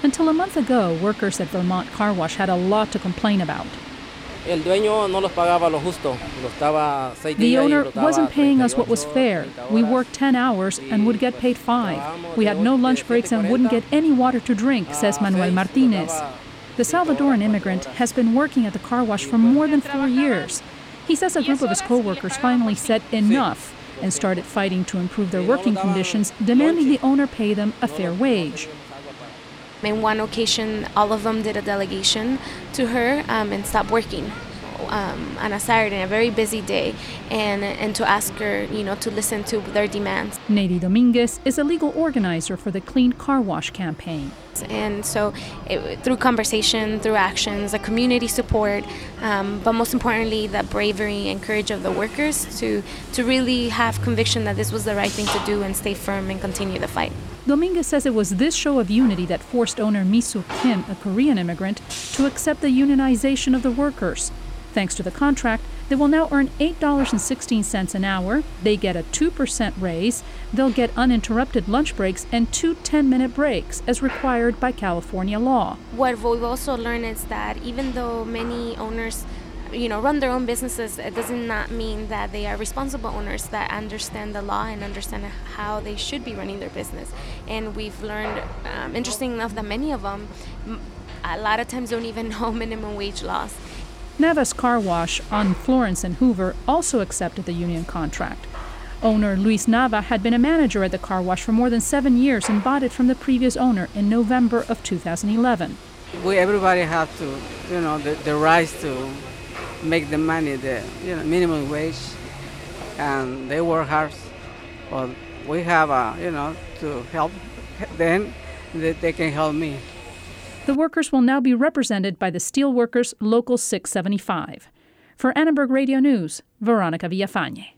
Until a month ago, workers at Vermont Car Wash had a lot to complain about. El dueño no los pagaba lo justo. The owner wasn't paying us what was fair. We worked 10 hours and would get paid 5. We had no lunch breaks and wouldn't get any water to drink, says Manuel Martinez. The Salvadoran immigrant has been working at the car wash for more than 4 years. He says a group of his co-workers finally said enough and started fighting to improve their working conditions, demanding the owner pay them a fair wage. In one occasion, all of them did a delegation to her and stopped working on a Saturday, a very busy day, and to ask her, to listen to their demands. Nady Dominguez is a legal organizer for the Clean Car Wash campaign. And so through conversation, through actions, the community support, but most importantly, the bravery and courage of the workers to really have conviction that this was the right thing to do and stay firm and continue the fight. Dominguez says it was this show of unity that forced owner Misu Kim, a Korean immigrant, to accept the unionization of the workers. Thanks to the contract, they will now earn $8.16 an hour. They get a 2% raise. They'll get uninterrupted lunch breaks and 2 10-minute breaks, as required by California law. What we've also learned is that even though many owners run their own businesses, it does not mean that they are responsible owners that understand the law and understand how they should be running their business. And we've learned, interesting enough, that many of them a lot of times don't even know minimum wage laws. Navas Car Wash on Florence and Hoover also accepted the union contract. Owner Luis Nava had been a manager at the car wash for more than 7 years and bought it from the previous owner in November of 2011. Everybody have to, the rights to make the money, the minimum wage, and they work hard. But we have, to help them, they can help me. The workers will now be represented by the Steelworkers Local 675. For Annenberg Radio News, Veronica Villafañe.